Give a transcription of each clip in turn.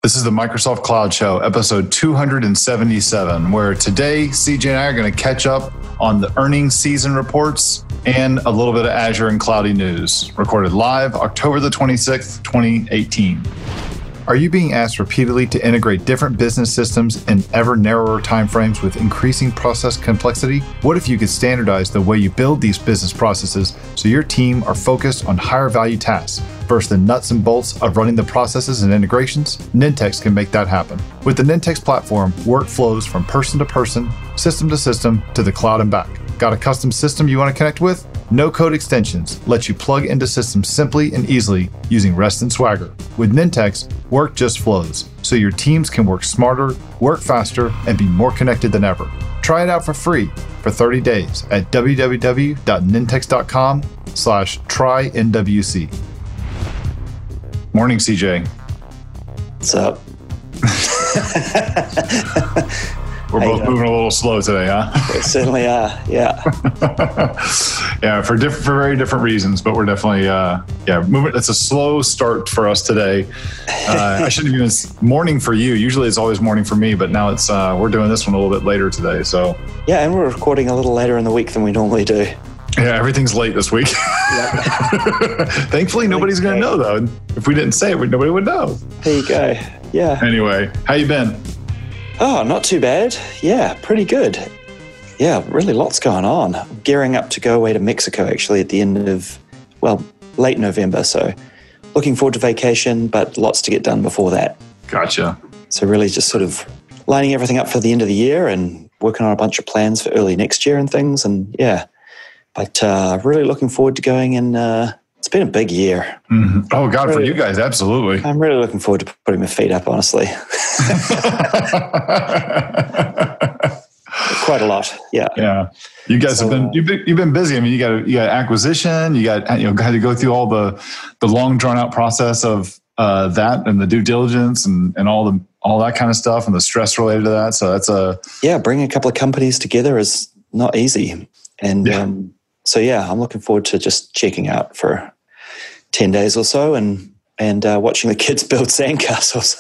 This is the Microsoft Cloud Show, episode 277, where today CJ and I are going to catch up on the earnings season reports and a little bit of Azure and Cloudy news. Recorded live October the 26th, 2018. Are you being asked repeatedly to integrate different business systems in ever narrower timeframes with increasing process complexity? What if you could standardize the way you build these business processes so your team are focused on higher value tasks versus the nuts and bolts of running the processes and integrations? Nintex can make that happen. With the Nintex platform, work flows from person to person, system to system, to the cloud and back. Got a custom system you want to connect with? No-code extensions let you plug into systems simply and easily using REST and Swagger. With Nintex, work just flows, so your teams can work smarter, work faster, and be more connected than ever. Try it out for free for 30 days at www.nintex.com/trynwc. Morning, CJ. What's up? We're both moving a little slow today, huh? We certainly are, yeah. Yeah, for very different reasons, but we're definitely, moving. It's a slow start for us today. I shouldn't even, morning for you. Usually it's always morning for me, but now it's, we're doing this one a little bit later today, so. Yeah, and we're recording a little later in the week than we normally do. Yeah, everything's late this week. Thankfully, nobody's going to know, though. If we didn't say it, nobody would know. There you go, yeah. Anyway, how you been? Oh, not too bad. Yeah, pretty good. Yeah, really lots going on. I'm gearing up to go away to Mexico, actually, at the end of, late November. So looking forward to vacation, but lots to get done before that. Gotcha. So really just sort of lining everything up for the end of the year and working on a bunch of plans for early next year and things. And yeah, but really looking forward to going and it's been a big year. Mm-hmm. Oh, God, really, for you guys, absolutely. I'm really looking forward to putting my feet up, honestly. Quite a lot, yeah. Yeah, you guys have been you've been busy. I mean, you got acquisition, you got had to go through all the long drawn out process of that and the due diligence and all that kind of stuff and the stress related to that. So that's bringing a couple of companies together is not easy, and I'm looking forward to just checking out for 10 days or so and watching the kids build sandcastles.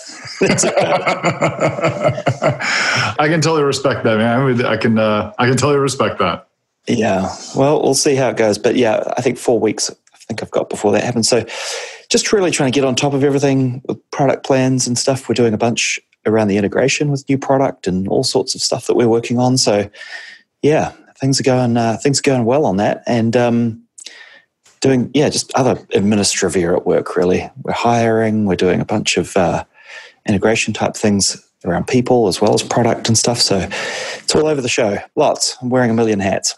I can totally respect that, man. I can totally respect that. Yeah. Well, we'll see how it goes. But yeah, I think 4 weeks, I think I've got before that happens. So just really trying to get on top of everything with product plans and stuff. We're doing a bunch around the integration with new product and all sorts of stuff that we're working on. So yeah, things are going well on that. And, doing, just other administrative at work, really. We're hiring, we're doing a bunch of integration type things around people as well as product and stuff. So it's all over the show. Lots. I'm wearing a million hats.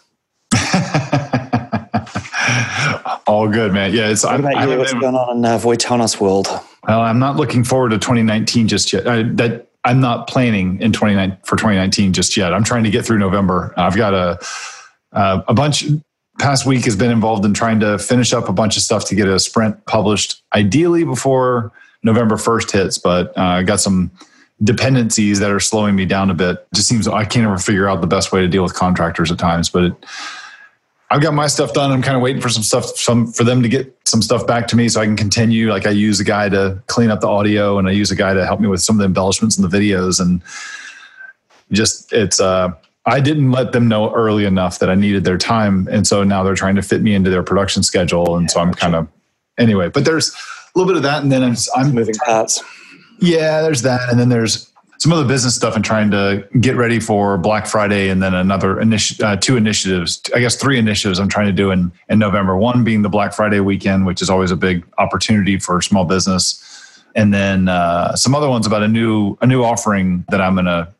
All good, man. Yeah. What about you? What's going on in Voitanos world? Well, I'm not looking forward to 2019 just yet. I'm not planning for 2019 just yet. I'm trying to get through November. I've got a bunch. Past week has been involved in trying to finish up a bunch of stuff to get a sprint published, ideally before November 1st hits, but I got some dependencies that are slowing me down a bit. It just seems I can't ever figure out the best way to deal with contractors at times, but I've got my stuff done. I'm kind of waiting for for them to get some stuff back to me so I can continue. Like I use a guy to clean up the audio and I use a guy to help me with some of the embellishments in the videos, and just I didn't let them know early enough that I needed their time. And so now they're trying to fit me into their production schedule. And so I'm kind of, anyway, but there's a little bit of that. And then I'm moving parts. Yeah, there's that. And then there's some other business stuff and trying to get ready for Black Friday. And then another two initiatives, I guess 3 initiatives I'm trying to do in November. One being the Black Friday weekend, which is always a big opportunity for small business. And then some other ones about a new offering that about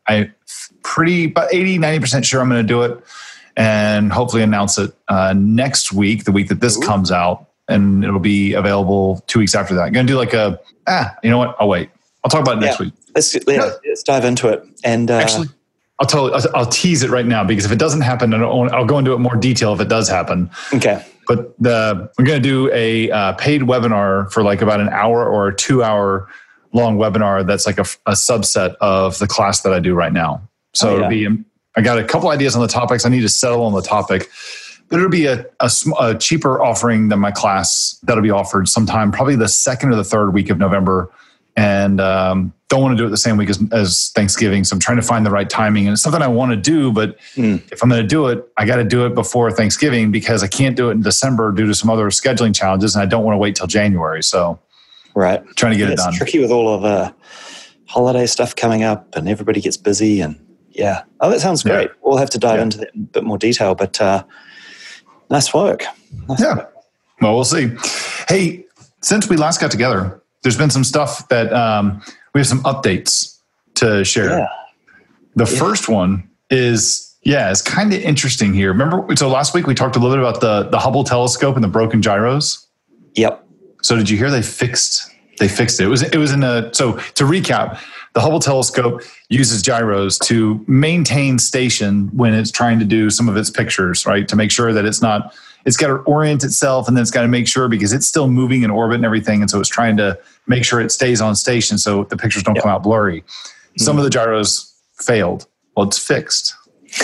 80-90% sure I'm going to do it and hopefully announce it next week, the week that this comes out, and it'll be available 2 weeks after that. I'm going to do like you know what? I'll wait. I'll talk about it next week. Let's dive into it. And actually, I'll tease it right now because if it doesn't happen, I'll go into it in more detail if it does happen. Okay. But we're going to do a paid webinar for like about an hour or a 2-hour long webinar that's like a subset of the class that I do right now. So it'll be, I got a couple ideas on the topics. I need to settle on the topic, but it'll be a cheaper offering than my class that'll be offered sometime, probably the 2nd or the 3rd week of November. and don't want to do it the same week as Thanksgiving. So I'm trying to find the right timing. And it's something I want to do, but if I'm going to do it, I got to do it before Thanksgiving because I can't do it in December due to some other scheduling challenges. And I don't want to wait till January. So right, trying to get it done. It's tricky with all of the holiday stuff coming up and everybody gets busy. And yeah, that sounds great. Yeah. We'll have to dive into that in a bit more detail, but nice work. Well, we'll see. Hey, since we last got together, there's been some stuff that we have some updates to share. Yeah. The first one is, it's kind of interesting here. Remember, so last week we talked a little bit about the Hubble telescope and the broken gyros? Yep. So did you hear they fixed it? It was so to recap, the Hubble telescope uses gyros to maintain station when it's trying to do some of its pictures, right? To make sure that it's got to orient itself, and then it's got to make sure because it's still moving in orbit and everything. And so it's trying to make sure it stays on station so the pictures don't come out blurry. Some of the gyros failed. Well, it's fixed.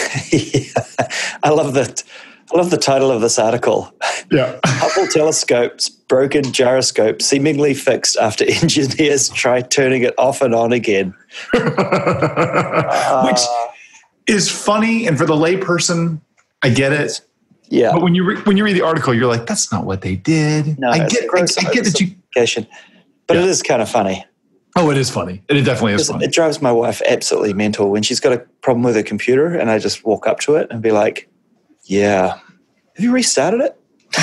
I love that. I love the title of this article. Yeah. Hubble telescope's broken gyroscope seemingly fixed after engineers try turning it off and on again. Which is funny, and for the layperson, I get it. Yeah. But when you read the article, you're like, that's not what they did. No, I get that you. But it is kind of funny. Oh, it is funny. It definitely is funny. It drives my wife absolutely mental when she's got a problem with her computer, and I just walk up to it and be like, "Yeah, have you restarted it?"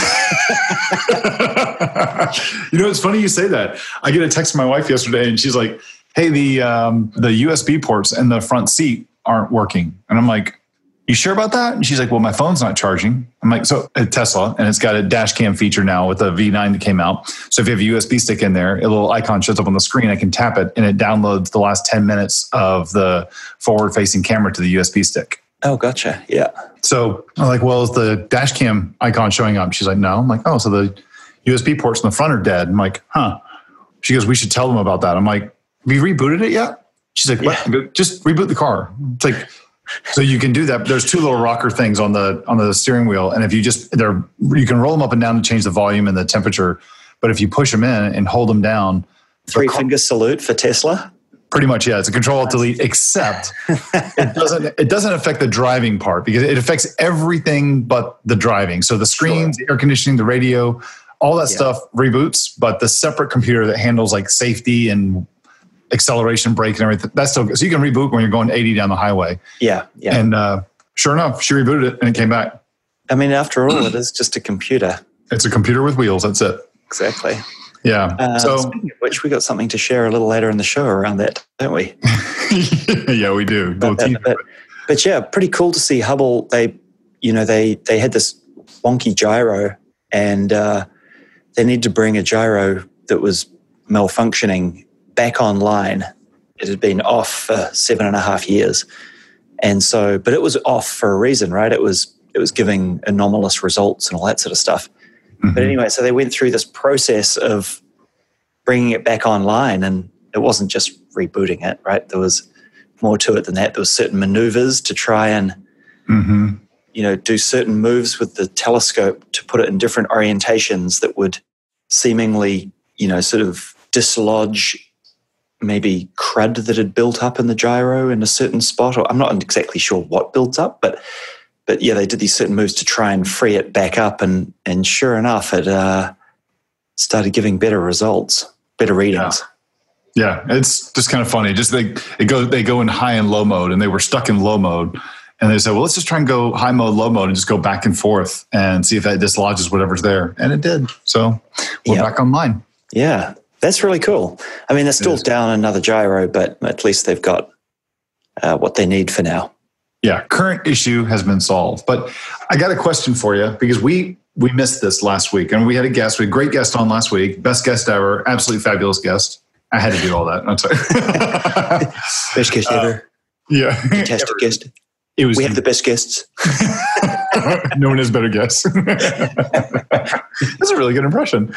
It's funny you say that. I get a text from my wife yesterday, and she's like, "Hey, the USB ports in the front seat aren't working," and I'm like, "You sure about that?" And she's like, "Well, my phone's not charging." I'm like, "So a Tesla, and it's got a dash cam feature now with the V9 that came out. So if you have a USB stick in there, a little icon shows up on the screen. I can tap it, and it downloads the last 10 minutes of the forward-facing camera to the USB stick." Oh, gotcha. Yeah. So I'm like, "Well, is the dash cam icon showing up?" She's like, "No." I'm like, "Oh, so the USB ports in the front are dead." I'm like, "Huh." She goes, "We should tell them about that." I'm like, "Have you rebooted it yet?" She's like, "What?" Yeah. Just reboot the car. It's like, so you can do that. There's two little rocker things on the steering wheel, and if you you can roll them up and down to change the volume and the temperature. But if you push them in and hold them down, finger salute for Tesla. Pretty much, yeah. It's a Control-Alt-Delete, except it doesn't affect the driving part because it affects everything but the driving. So the screens, the air conditioning, the radio, all that stuff reboots, but the separate computer that handles like safety and acceleration, brake, and everything, that's still good. So you can reboot when you're going 80 down the highway. Yeah. And sure enough, she rebooted it and it came back. I mean, after all, it is just a computer. It's a computer with wheels. That's it. Exactly. Yeah. So, speaking of which, we got something to share a little later in the show around that, don't we? Yeah, we do. But yeah, pretty cool to see Hubble. They had this wonky gyro, and they need to bring a gyro that was malfunctioning back online. It had been off for 7.5 years, and so, but it was off for a reason, right? It was giving anomalous results and all that sort of stuff. But anyway, so they went through this process of bringing it back online, and it wasn't just rebooting it, right? There was more to it than that. There was certain maneuvers to try and, do certain moves with the telescope to put it in different orientations that would seemingly, sort of dislodge maybe crud that had built up in the gyro in a certain spot. Or I'm not exactly sure what builds up, but yeah, they did these certain moves to try and free it back up, and sure enough, it started giving better results, better readings. Yeah, it's just kind of funny. Just they go in high and low mode, and they were stuck in low mode, and they said, "Well, let's just try and go high mode, low mode, and just go back and forth and see if that dislodges whatever's there." And it did. So we're back online. Yeah, that's really cool. I mean, they're still down another gyro, but at least they've got what they need for now. Yeah, current issue has been solved. But I got a question for you because we missed this last week. And we had a guest. We had a great guest on last week. Best guest ever. Absolutely fabulous guest. I had to do all that. I'm sorry. Best guest ever. Yeah. Fantastic guest. We have the best guests. No one has better guests. That's a really good impression.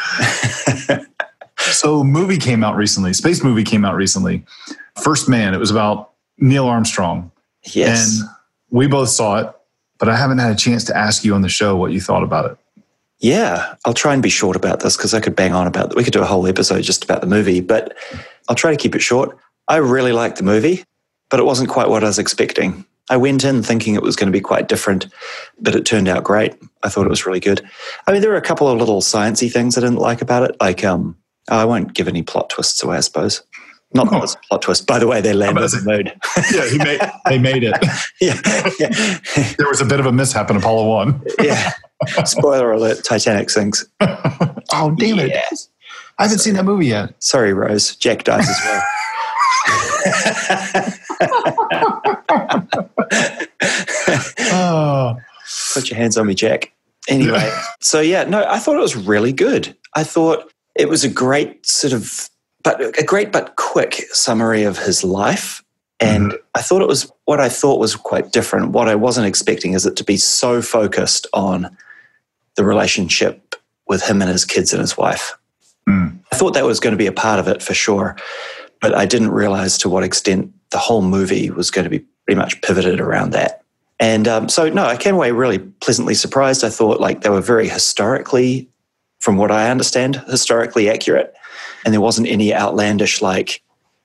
So movie came out recently. Space movie came out recently. First Man. It was about Neil Armstrong. Yes. And we both saw it, but I haven't had a chance to ask you on the show what you thought about it. Yeah, I'll try and be short about this because I could bang on about it. We could do a whole episode just about the movie. But I'll try to keep it short. I really liked the movie, but it wasn't quite what I was expecting. I went in thinking it was going to be quite different, but it turned out great. I thought it was really good. I mean, there were a couple of little sciencey things I didn't like about it. Like, I won't give any plot twists away, I suppose. Not that it's a plot twist. By the way, they landed on the moon. Yeah, they made it. Yeah. There was a bit of a mishap in Apollo 1. Yeah. Spoiler alert, Titanic sinks. Oh, damn it. I haven't seen that movie yet. Sorry, Rose. Jack dies as well. Oh. Put your hands on me, Jack. Anyway, so yeah, no, I thought it was really good. I thought it was a great but quick summary of his life. And I thought it was what I thought was quite different. What I wasn't expecting is it to be so focused on the relationship with him and his kids and his wife. I thought that was going to be a part of it for sure, but I didn't realize to what extent the whole movie was going to be pretty much pivoted around that. And so, no, I came away really pleasantly surprised. I thought like they were very historically, from what I understand, historically accurate. And there wasn't any outlandish like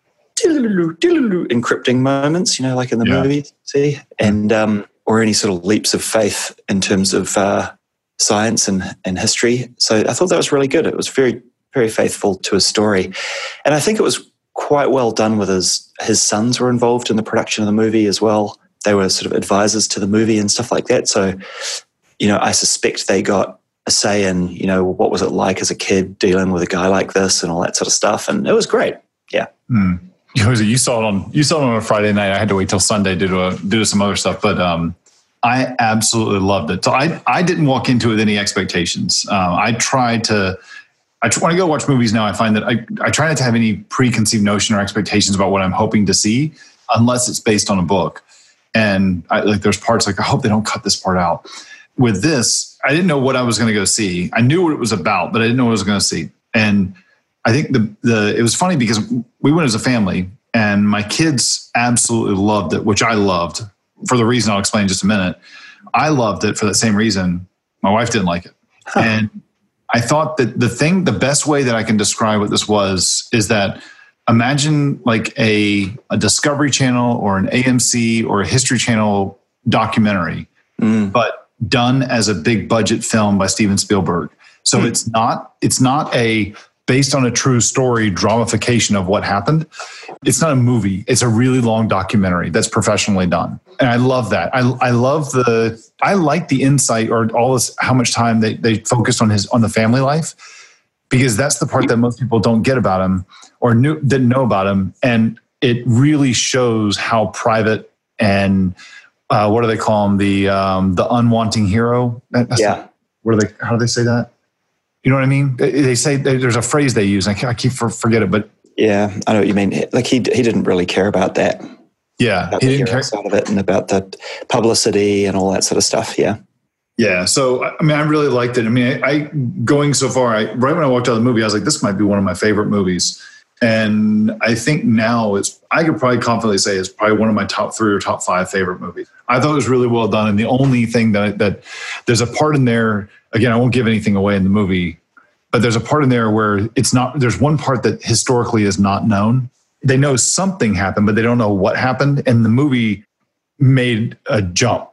encrypting moments, you know, like in the movie, see? And or any sort of leaps of faith in terms of science and history. So I thought that was really good. It was very, very faithful to his story. And I think it was quite well done with his sons were involved in the production of the movie as well. They were sort of advisors to the movie and stuff like that. So, you know, I suspect they got a say in, you know, what was it like as a kid dealing with a guy like this and all that sort of stuff. And it was great. Yeah. You saw it on a Friday night. I had to wait till Sunday to do some other stuff, but I absolutely loved it. So I didn't walk into it with any expectations. I when I go watch movies now, I find that I try not to have any preconceived notion or expectations about what I'm hoping to see, unless it's based on a book. And there's parts like, I hope they don't cut this part out. With this, I didn't know what I was going to go see. I knew what it was about, but I didn't know what I was going to see. And I think it was funny because we went as a family, and my kids absolutely loved it, which I loved for the reason I'll explain in just a minute. I loved it for that same reason. My wife didn't like it. And I thought that the best way that I can describe what this is that imagine like a Discovery Channel or an AMC or a History Channel documentary, but done as a big budget film by Steven Spielberg. So it's not a based on a true story dramatification of what happened. It's not a movie. It's a really long documentary that's professionally done. And I love that. I like the insight or all this, how much time they focused on the family life, because that's the part that most people don't get about him or didn't know about him. And it really shows how private and what do they call him? The unwanting hero. How do they say that? You know what I mean? They say there's a phrase they use. I keep forget it, but yeah, I know what you mean. Like he didn't really care about that. Yeah, about he didn't care out of it and about the publicity and all that sort of stuff. Yeah. Yeah. So, I mean, I really liked it. I mean, I going so far, right when I walked out of the movie, I was like, this might be one of my favorite movies. And I think now I could probably confidently say it's probably one of my top 3 or top 5 favorite movies. I thought it was really well done. And the only thing that there's a part in there, again, I won't give anything away in the movie, but there's a part in there where there's one part that historically is not known. They know something happened, but they don't know what happened. And the movie made a jump.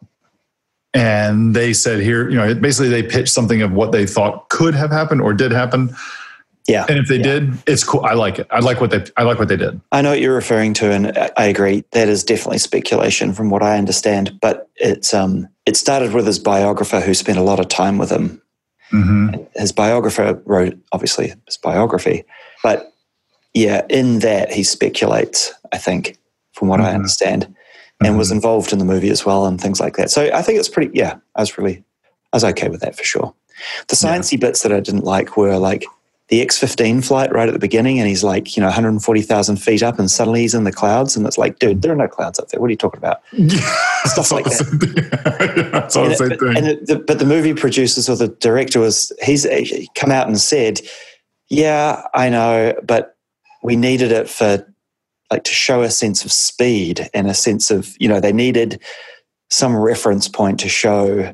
And they said here, you know, basically they pitched something of what they thought could have happened or did happen. Yeah. And if they did, it's cool. I like it. I like what they did. I know what you're referring to, and I agree. That is definitely speculation from what I understand. But it started with his biographer who spent a lot of time with him. Mm-hmm. His biographer wrote, obviously, his biography. But yeah, in that he speculates, I think, from what I understand, and was involved in the movie as well and things like that. So I think it's pretty, I was okay with that for sure. The sciencey bits that I didn't like were like, the X-15 flight right at the beginning, and he's like, 140,000 feet up, and suddenly he's in the clouds, and it's like, dude, there are no clouds up there. What are you talking about? Stuff like that. That's all the same thing. But the movie producers or the director he's come out and said, yeah, I know, but we needed it for like to show a sense of speed and a sense of, they needed some reference point to show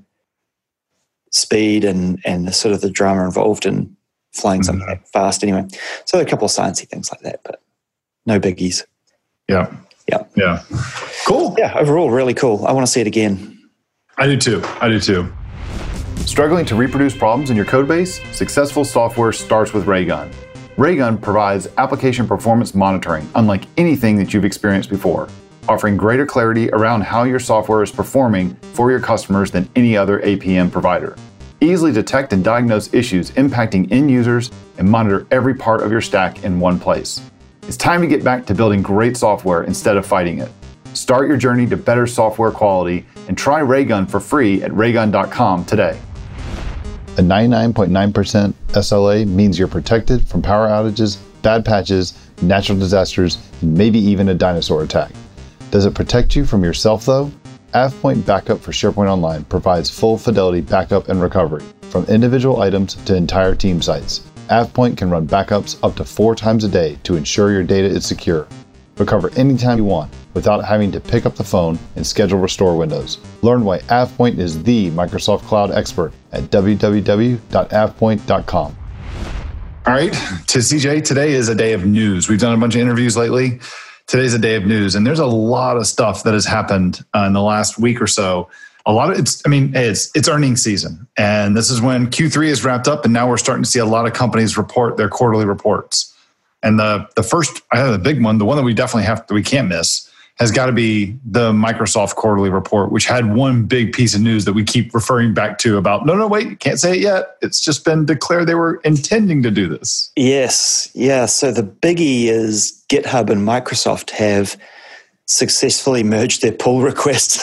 speed and the sort of the drama involved in flying something fast anyway. So a couple of sciencey things like that. But no biggies. Yeah. Yeah. Yeah. Cool. Yeah, overall, really cool. I want to see it again. I do too. Struggling to reproduce problems in your code base? Successful software starts with Raygun. Raygun provides application performance monitoring unlike anything that you've experienced before, offering greater clarity around how your software is performing for your customers than any other APM provider. Easily detect and diagnose issues impacting end users and monitor every part of your stack in one place. It's time to get back to building great software instead of fighting it. Start your journey to better software quality and try Raygun for free at raygun.com today. A 99.9% SLA means you're protected from power outages, bad patches, natural disasters, and maybe even a dinosaur attack. Does it protect you from yourself though? AvePoint Backup for SharePoint Online provides full fidelity backup and recovery, from individual items to entire team sites. AvePoint can run backups up to 4 times a day to ensure your data is secure. Recover anytime you want without having to pick up the phone and schedule restore windows. Learn why AvePoint is the Microsoft Cloud expert at www.avepoint.com. All right, to CJ, today is a day of news. We've done a bunch of interviews lately. Today's a day of news, and there's a lot of stuff that has happened in the last week or so. A lot of it's earnings season, and this is when Q3 is wrapped up, and now we're starting to see a lot of companies report their quarterly reports. And the first, I have the big one, the one that we definitely can't miss, has got to be the Microsoft quarterly report, which had one big piece of news that we keep referring back to about, no, wait, you can't say it yet. It's just been declared they were intending to do this. Yes. Yeah. So the biggie is GitHub and Microsoft have successfully merged their pull requests,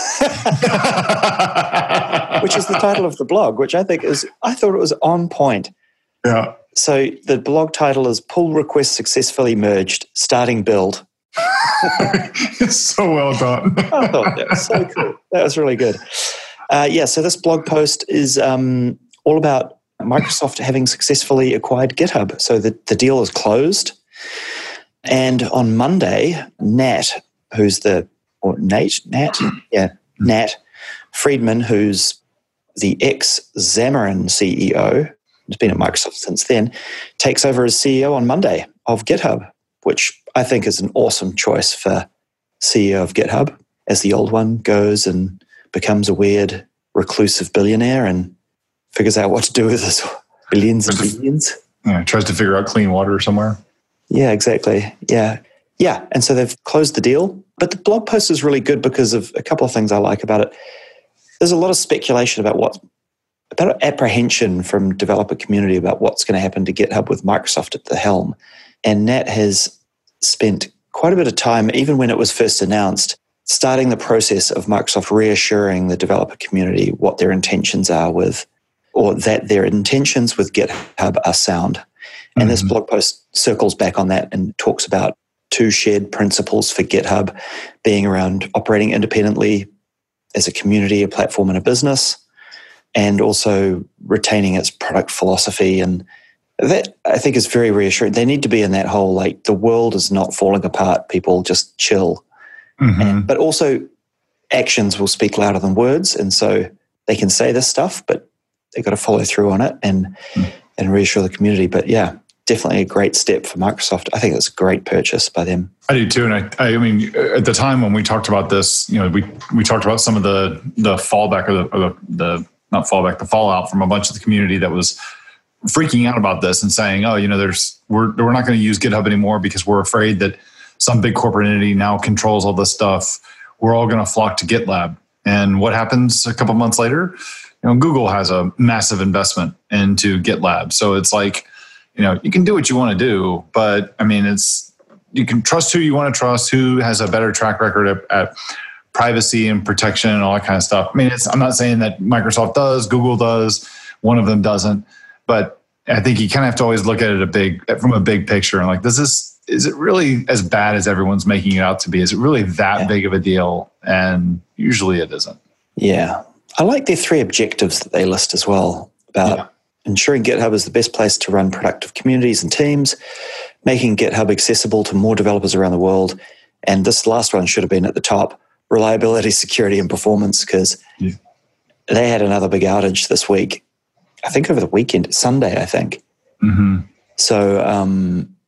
which is the title of the blog, which I thought it was on point. Yeah. So the blog title is Pull Request Successfully Merged, Starting Build. It's so well done. I thought that was so cool. That was really good. So this blog post is all about Microsoft having successfully acquired GitHub. So the deal is closed. And on Monday, Nat Friedman, who's the ex-Xamarin CEO, who's been at Microsoft since then, takes over as CEO on Monday of GitHub, which I think is an awesome choice for CEO of GitHub, as the old one goes and becomes a weird, reclusive billionaire and figures out what to do with his billions and billions. Yeah, tries to figure out clean water somewhere. Yeah, exactly. Yeah. And so they've closed the deal. But the blog post is really good because of a couple of things I like about it. There's a lot of speculation about apprehension from developer community about what's going to happen to GitHub with Microsoft at the helm. And Nat has spent quite a bit of time, even when it was first announced, starting the process of Microsoft reassuring the developer community what their intentions are or that their intentions with GitHub are sound. And this blog post circles back on that and talks about 2 shared principles for GitHub being around operating independently as a community, a platform, and a business, and also retaining its product philosophy. And that, I think, is very reassuring. They need to be in that whole, like, the world is not falling apart, people just chill. But also, actions will speak louder than words, and so they can say this stuff, but they've got to follow through on it and reassure the community. But yeah, definitely a great step for Microsoft. I think it's a great purchase by them. I do too. And I mean, at the time when we talked about this, we talked about some of the fallback or the not fallback, the fallout from a bunch of the community that was freaking out about this and saying, we're not going to use GitHub anymore because we're afraid that some big corporate entity now controls all this stuff. We're all going to flock to GitLab. And what happens a couple months later? Google has a massive investment into GitLab. So it's like, you can do what you want to do, but I mean, you can trust who you want to trust, who has a better track record at privacy and protection and all that kind of stuff. I mean, I'm not saying that Microsoft does, Google does, one of them doesn't, but I think you kind of have to always look at it from a big picture and like, is it really as bad as everyone's making it out to be? Is it really that big of a deal? And usually it isn't. Yeah. I like their 3 objectives that they list as well about ensuring GitHub is the best place to run productive communities and teams, making GitHub accessible to more developers around the world. And this last one should have been at the top, reliability, security, and performance, because they had another big outage this week. I think over the weekend, Sunday, I think. So,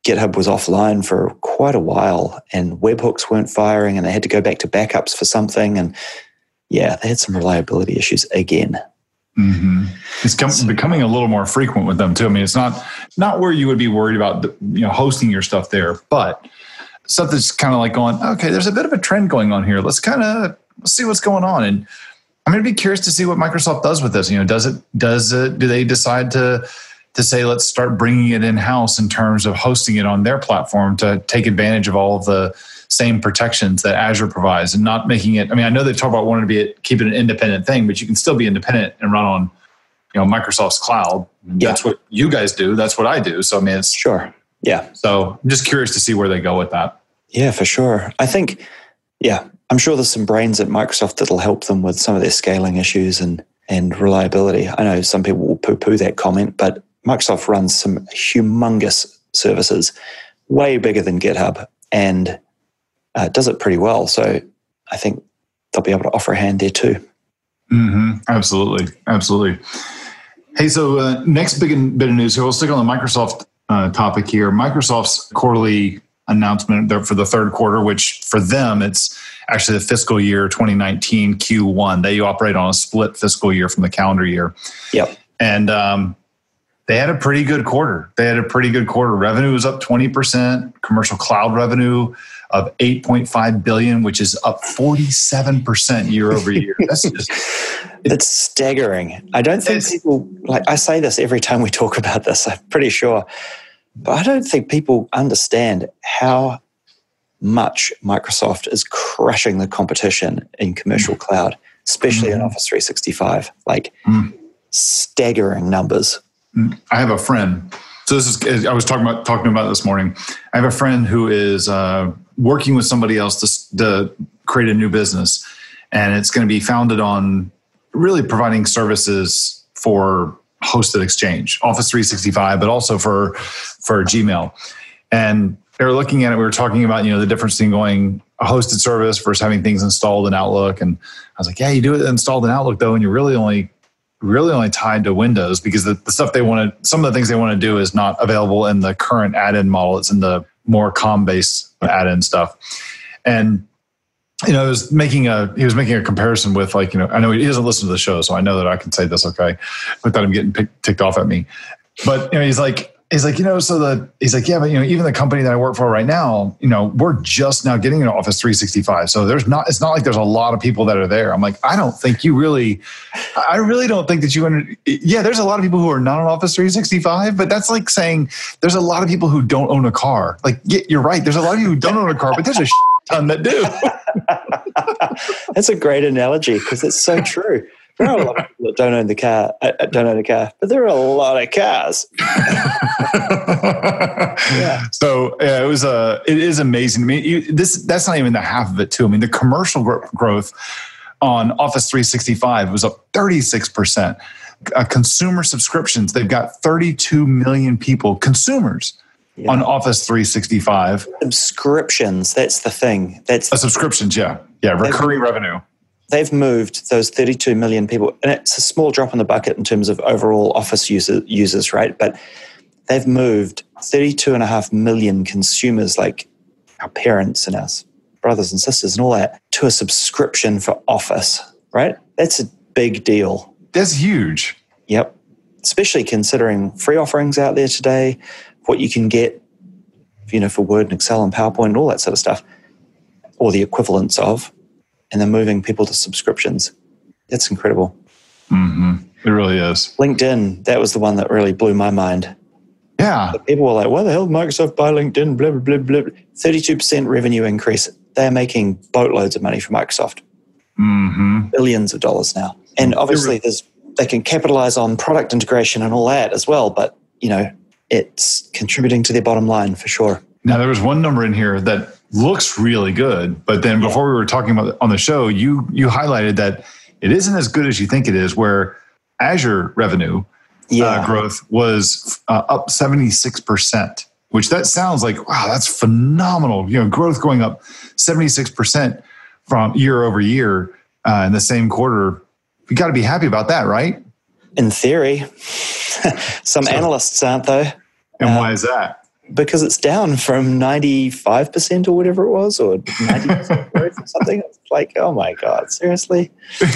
GitHub was offline for quite a while and webhooks weren't firing and they had to go back to backups for something. And yeah, they had some reliability issues again. Mm-hmm. It's becoming a little more frequent with them too. I mean, it's not where you would be worried about hosting your stuff there, but stuff that's kind of like going, okay, there's a bit of a trend going on here. Let's see what's going on. And I'm going to be curious to see what Microsoft does with this. Do they decide to say, let's start bringing it in-house in terms of hosting it on their platform to take advantage of all of the same protections that Azure provides and not making it, I mean, I know they talk about wanting to keep it an independent thing, but you can still be independent and run on, Microsoft's cloud. Yeah. That's what you guys do. That's what I do. So, I mean, it's sure. Yeah. So I'm just curious to see where they go with that. Yeah, for sure. I think, I'm sure there's some brains at Microsoft that'll help them with some of their scaling issues and reliability. I know some people will poo-poo that comment, but Microsoft runs some humongous services, way bigger than GitHub, and does it pretty well. So I think they'll be able to offer a hand there too. Mm-hmm. Absolutely. Hey, so next bit of news here. We'll stick on the Microsoft topic here. Microsoft's quarterly announcement there for the third quarter, which for them, it's actually the fiscal year 2019 Q1. They operate on a split fiscal year from the calendar year. Yep. And they had a pretty good quarter. Revenue was up 20%. Commercial cloud revenue of $8.5 billion, which is up 47% year over year. It's staggering. I don't think people, I say this every time we talk about this, I'm pretty sure, but I don't think people understand how much Microsoft is crushing the competition in commercial cloud, especially in Office 365. Staggering numbers. I have a friend. So this is, I was talking about this morning. I have a friend who is working with somebody else to create a new business, and it's going to be founded on really providing services for hosted Exchange, Office 365, but also for Gmail. And they were looking at it. We were talking about the difference between going a hosted service versus having things installed in Outlook. And I was like, yeah, you do it installed in Outlook though, and you're really only tied to Windows because the stuff some of the things they want to do is not available in the current add-in model. It's in the more COM-based add-in stuff. And he was making a comparison with I know he doesn't listen to the show, so I know that I can say this okay without him getting ticked off at me. But he's like, yeah, but even the company that I work for right now, we're just now getting into Office 365. So it's not like there's a lot of people that are there. I'm like, I really don't think that yeah, there's a lot of people who are not on Office 365, but that's like saying there's a lot of people who don't own a car. You're right. There's a lot of you who don't own a car, but there's a ton that do. That's a great analogy because it's so true. There are a lot of people that don't own a car, but there are a lot of cars. Yeah. So it is amazing. I mean, that's not even the half of it too. I mean, the commercial growth on Office 365 was up 36%. Consumer subscriptions, they've got 32 million people, consumers, on Office 365. Subscriptions, that's the thing. That's subscriptions, yeah. Yeah, recurring revenue. They've moved those 32 million people, and it's a small drop in the bucket in terms of overall Office users, right? But they've moved 32.5 million consumers, like our parents and our brothers and sisters and all that, to a subscription for Office, right? That's a big deal. That's huge. Yep. Especially considering free offerings out there today, what you can get, for Word and Excel and PowerPoint and all that sort of stuff, or the equivalents of, and then moving people to subscriptions. That's incredible. Mm-hmm. It really is. LinkedIn, that was the one that really blew my mind. Yeah. But people were like, why the hell did Microsoft buy LinkedIn? Blah, blah, blah, blah. 32% revenue increase. They're making boatloads of money for Microsoft. Mm-hmm. Billions of dollars now. And obviously they can capitalize on product integration and all that as well. But, it's contributing to their bottom line for sure. Now, there was one number in here that looks really good, but then before we were talking about it on the show, you highlighted that it isn't as good as you think it is, where Azure revenue growth was up 76%, which that sounds like, wow, that's phenomenal. Growth going up 76% from year over year in the same quarter. You got to be happy about that, right? In theory. Some analysts aren't, though. And why is that? because it's down from 95% or whatever it was, or 90% growth or something. It's like, oh my God, seriously?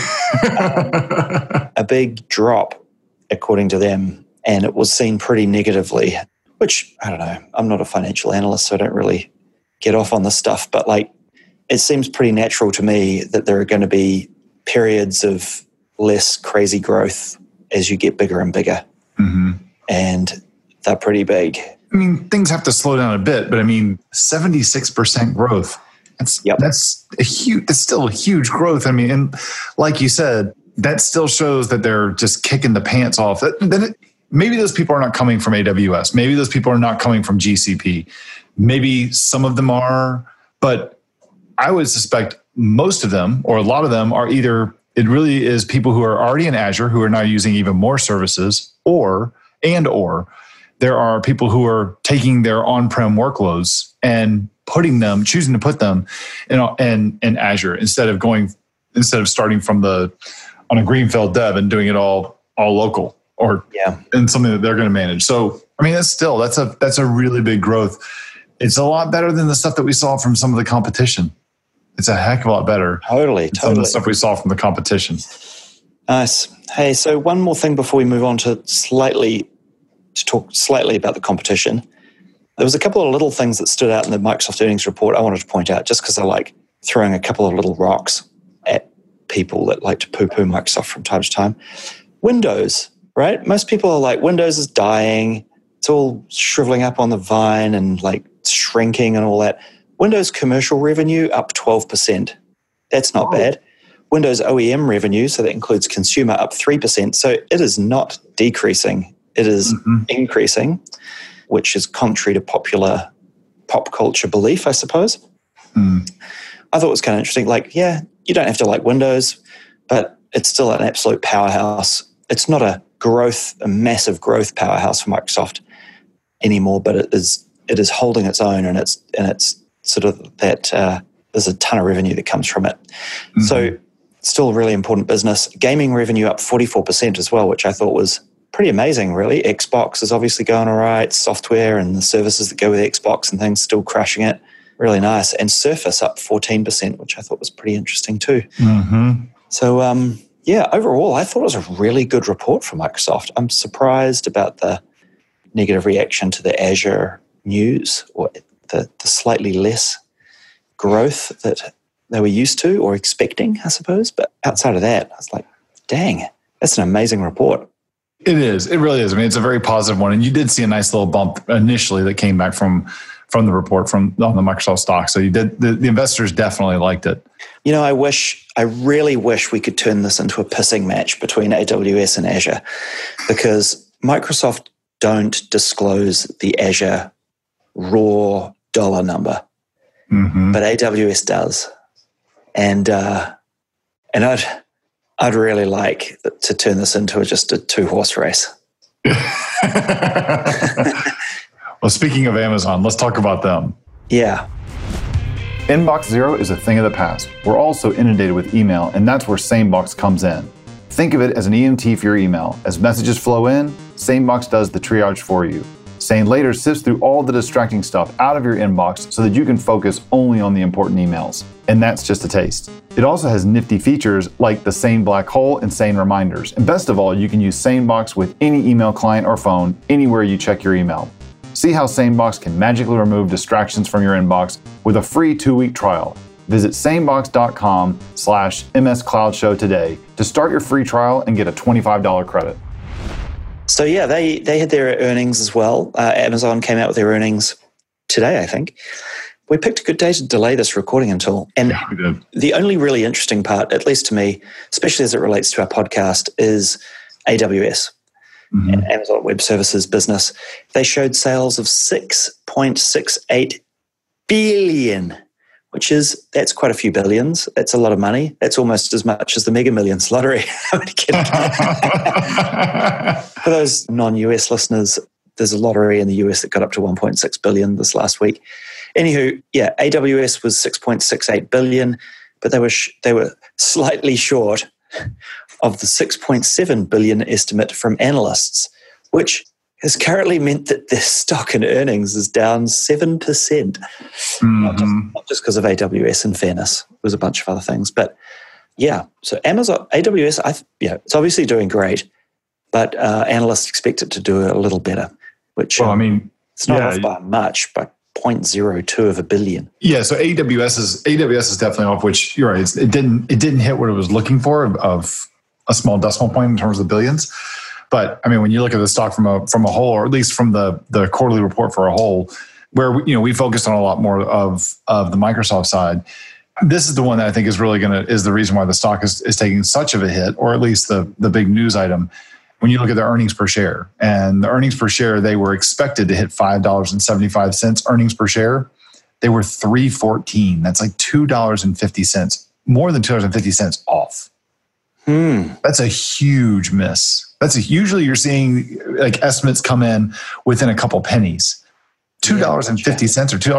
A big drop, according to them, and it was seen pretty negatively, which, I don't know, I'm not a financial analyst, so I don't really get off on this stuff, but like, it seems pretty natural to me that there are going to be periods of less crazy growth as you get bigger and bigger. Mm-hmm. And they're pretty big. I mean, things have to slow down a bit, but I mean, 76% growth. That's still a huge growth. I mean, and like you said, that still shows that they're just kicking the pants off. Maybe those people are not coming from AWS. Maybe those people are not coming from GCP. Maybe some of them are, but I would suspect most of them, or a lot of them, are either, it really is people who are already in Azure who are now using even more services, or there are people who are taking their on-prem workloads and choosing to put them in Azure instead of starting from on a greenfield dev and doing it all local or in something that they're going to manage. So, I mean, that's a really big growth. It's a lot better than the stuff that we saw from some of the competition. It's a heck of a lot better. Totally. Some of the stuff we saw from the competition. Nice. Hey, so one more thing before we move on to talk slightly about the competition. There was a couple of little things that stood out in the Microsoft earnings report I wanted to point out, just because I like throwing a couple of little rocks at people that like to poo-poo Microsoft from time to time. Windows, right? Most people are like, Windows is dying. It's all shriveling up on the vine and like shrinking and all that. Windows commercial revenue up 12%. That's not bad. Windows OEM revenue, so that includes consumer, up 3%. So it is not decreasing. It is increasing, which is contrary to popular pop culture belief, I suppose. I thought it was kind of interesting. Like, yeah, you don't have to like Windows, but it's still an absolute powerhouse. It's not a massive growth powerhouse for Microsoft anymore, but it is holding its own, and it's sort of that there's a ton of revenue that comes from it. Mm-hmm. So still a really important business. Gaming revenue up 44% as well, which I thought was pretty amazing, really. Xbox is obviously going all right. Software and the services that go with Xbox and things still crushing it. Really nice. And Surface up 14%, which I thought was pretty interesting too. Mm-hmm. So, overall, I thought it was a really good report from Microsoft. I'm surprised about the negative reaction to the Azure news, or the slightly less growth that they were used to or expecting, I suppose. But outside of that, I was like, dang, that's an amazing report. It is. It really is. I mean, it's a very positive one. And you did see a nice little bump initially that came back from the report on the Microsoft stock. So you did. The investors definitely liked it. You know, I really wish we could turn this into a pissing match between AWS and Azure, because Microsoft don't disclose the Azure raw dollar number, but AWS does. And I'd really like to turn this into just a two-horse race. Well, speaking of Amazon, let's talk about them. Yeah. Inbox Zero is a thing of the past. We're all so inundated with email, and that's where SaneBox comes in. Think of it as an EMT for your email. As messages flow in, SaneBox does the triage for you. Sane later sifts through all the distracting stuff out of your inbox so that you can focus only on the important emails. And that's just a taste. It also has nifty features like the Sane Black Hole and Sane Reminders. And best of all, you can use SaneBox with any email client or phone anywhere you check your email. See how SaneBox can magically remove distractions from your inbox with a free 2-week trial. Visit sanebox.com/MSCloudShow today to start your free trial and get a $25 credit. So yeah, they had their earnings as well. Amazon came out with their earnings today, I think. We picked a good day to delay this recording until. And we did. The only really interesting part, at least to me, especially as it relates to our podcast, is AWS. And Amazon Web Services business. They showed sales of 6.68 billion, that's quite a few billions. That's a lot of money. That's almost as much as the Mega Millions lottery. I'm kidding. For those non-US listeners, there's a lottery in the US that got up to 1.6 billion this last week. Anywho, yeah, AWS was 6.68 billion, but they were slightly short of the 6.7 billion estimate from analysts, which has currently meant that their stock and earnings is down 7%. Mm-hmm. Not just because of AWS, in fairness. There's a bunch of other things. But yeah, so Amazon, AWS, it's obviously doing great, but analysts expect it to do a little better, which it's not off by much, but 0.02 of a billion. Yeah, so AWS is definitely off, which you're right. It didn't hit what it was looking for of a small decimal point in terms of billions. But I mean, when you look at the stock from a whole, or at least from the quarterly report for a whole, where we focused on a lot more of the Microsoft side, this is the one that I think is really is the reason why the stock is taking such of a hit, or at least the big news item. When you look at the earnings per share, and the earnings per share, they were expected to hit $5.75 earnings per share. They were $3.14. That's like $2.50, more than $2.50 off. That's a huge miss. Usually you're seeing like estimates come in within a couple pennies. $2.50 or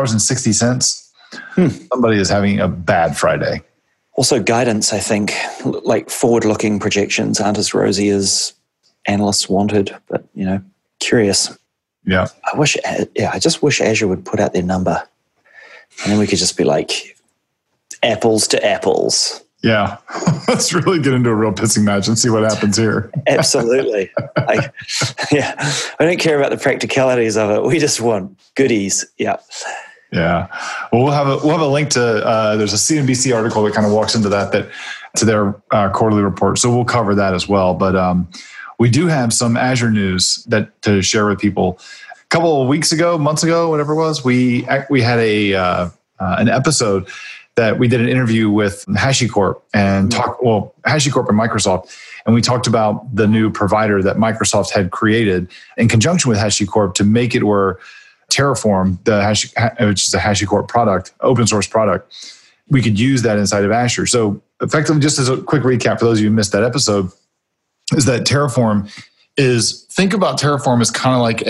$2.60. Somebody is having a bad Friday. Also, guidance, I think, like forward-looking projections aren't as rosy as analysts wanted, but curious. Yeah. I just wish Azure would put out their number, and then we could just be like apples to apples. Yeah. Let's really get into a real pissing match and see what happens here. Absolutely. I don't care about the practicalities of it. We just want goodies. Yeah. Yeah. Well, we'll have a link to there's a CNBC article that kind of walks into that to their quarterly report. So we'll cover that as well. But we do have some Azure news to share with people. A couple of months ago, whatever it was, we had an episode that we did an interview with HashiCorp and HashiCorp and Microsoft, and we talked about the new provider that Microsoft had created in conjunction with HashiCorp to make it where Terraform, which is a HashiCorp product, open source product, we could use that inside of Azure. So effectively, just as a quick recap for those of you who missed that episode, is that think about Terraform as kind of like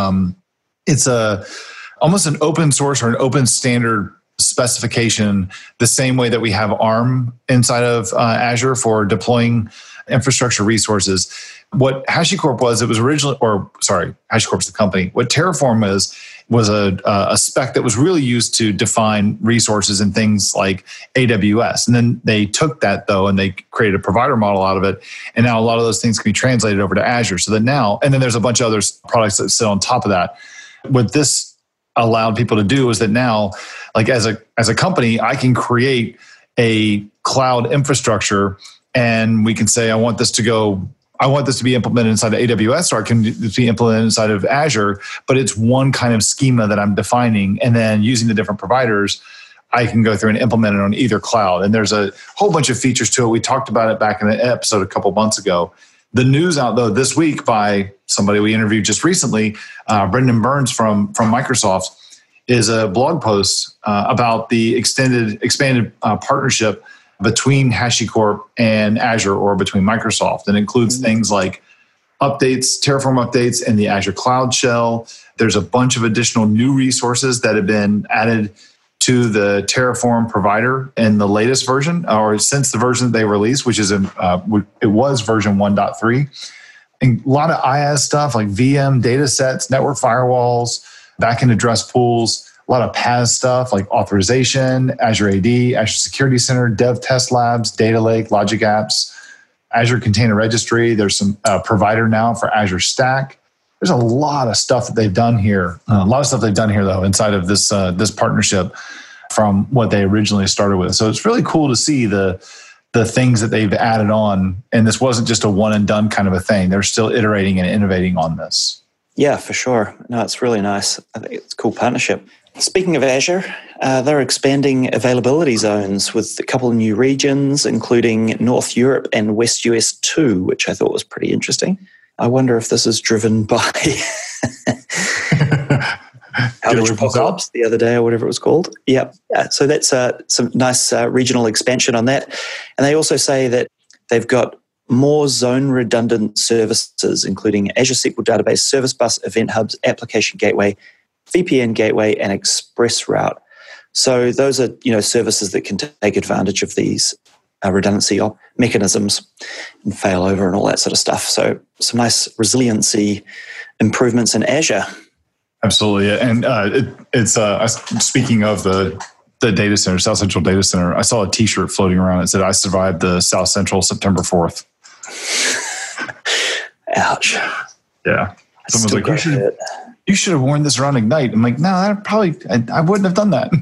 it's almost an open source or an open standard specification, the same way that we have ARM inside of Azure for deploying infrastructure resources. What HashiCorp was, it was originally, HashiCorp's the company. What Terraform was a spec that was really used to define resources and things like AWS. And then they took that though, and they created a provider model out of it. And now a lot of those things can be translated over to Azure. So that now, and then there's a bunch of other products that sit on top of that. What this allowed people to do is that now, like as a company, I can create a cloud infrastructure, and we can say, I want this to be implemented inside of AWS, or it can be implemented inside of Azure, but it's one kind of schema that I'm defining. And then using the different providers, I can go through and implement it on either cloud. And there's a whole bunch of features to it. We talked about it back in the episode a couple months ago. The news out though this week by somebody we interviewed just recently, Brendan Burns from Microsoft, is a blog post about the expanded partnership between HashiCorp and Azure, or between Microsoft. And includes things like updates, Terraform updates, and the Azure Cloud Shell. There's a bunch of additional new resources that have been added to the Terraform provider in the latest version, or since the version that they released, which is it was version 1.3. And a lot of IaaS stuff like VM, data sets, network firewalls, backend address pools, a lot of PaaS stuff like authorization, Azure AD, Azure Security Center, Dev Test Labs, Data Lake, Logic Apps, Azure Container Registry. There's some provider now for Azure Stack. There's a lot of stuff that they've done here. Though, inside of this partnership from what they originally started with. So it's really cool to see the things that they've added on. And this wasn't just a one and done kind of a thing. They're still iterating and innovating on this. Yeah, for sure. No, it's really nice. I think it's a cool partnership. Speaking of Azure, they're expanding availability zones with a couple of new regions, including North Europe and West US 2, which I thought was pretty interesting. I wonder if this is driven by Outage Apocalypse the other day, or whatever it was called. Yeah. So that's some nice regional expansion on that. And they also say that they've got more zone redundant services, including Azure SQL Database, Service Bus, Event Hubs, Application Gateway, VPN Gateway, and Express Route. So those are services that can take advantage of these redundancy mechanisms and fail over and all that sort of stuff. So some nice resiliency improvements in Azure. Absolutely. And it's speaking of the data center, South Central Data Center, I saw a t-shirt floating around that said, "I survived the South Central September 4th. Ouch. Yeah. Someone's like, you should have worn this around Ignite. I'm like, no, I wouldn't have done that.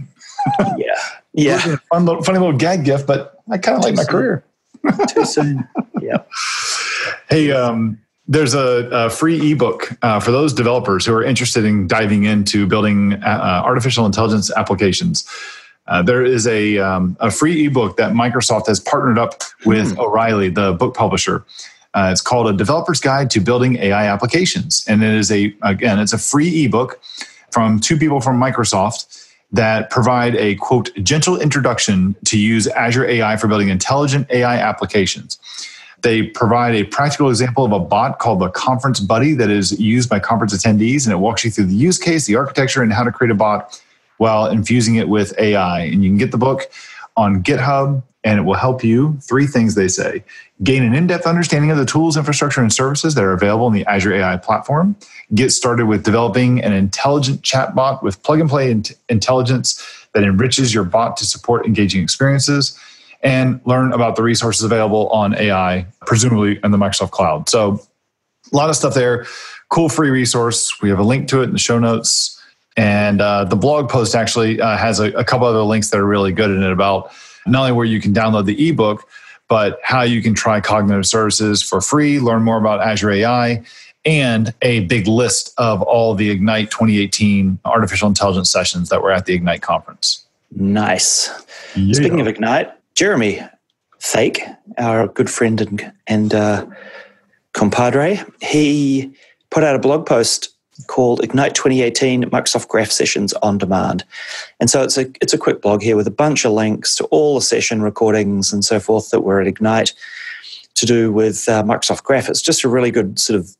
Yeah. Funny little gag gift, but I kind of like my career. Too soon. Yeah. Hey, there's a free ebook for those developers who are interested in diving into building artificial intelligence applications. There is a free ebook that Microsoft has partnered up with O'Reilly, the book publisher. It's called A Developer's Guide to Building AI Applications. And it is it's a free ebook from two people from Microsoft that provide a, quote, gentle introduction to use Azure AI for building intelligent AI applications. They provide a practical example of a bot called the Conference Buddy that is used by conference attendees, and it walks you through the use case, the architecture, and how to create a bot while infusing it with AI. And you can get the book on GitHub, and it will help you, 3 things they say: gain an in-depth understanding of the tools, infrastructure, and services that are available in the Azure AI platform, get started with developing an intelligent chatbot with plug-and-play intelligence that enriches your bot to support engaging experiences, and learn about the resources available on AI, presumably in the Microsoft Cloud. So a lot of stuff there. Cool free resource. We have a link to it in the show notes. And the blog post actually has a couple other links that are really good in it about not only where you can download the ebook, but how you can try cognitive services for free, learn more about Azure AI, and a big list of all the Ignite 2018 artificial intelligence sessions that were at the Ignite conference. Nice. Yeah. Speaking of Ignite, Jeremy Fake, our good friend and compadre, he put out a blog post called Ignite 2018 Microsoft Graph Sessions on Demand. And so it's a quick blog here with a bunch of links to all the session recordings and so forth that were at Ignite to do with Microsoft Graph. It's just a really good sort of,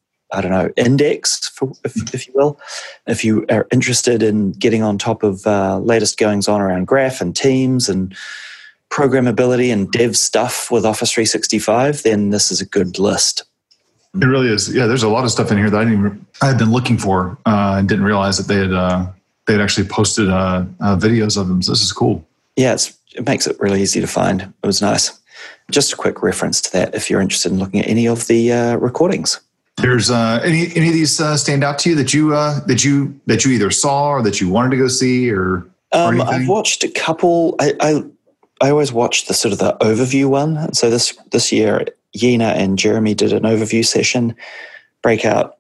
index, if you will. If you are interested in getting on top of latest goings on around Graph and Teams and programmability and dev stuff with Office 365, then this is a good list. It really is. Yeah, there's a lot of stuff in here that I had been looking for and didn't realize that they had actually posted videos of them. So this is cool. Yeah, it makes it really easy to find. It was nice. Just a quick reference to that if you're interested in looking at any of the recordings. There's any of these stand out to you that you either saw or that you wanted to go see or anything? I've watched a couple. I always watch the sort of the overview one. And so this year, Yena and Jeremy did an overview session, Breakout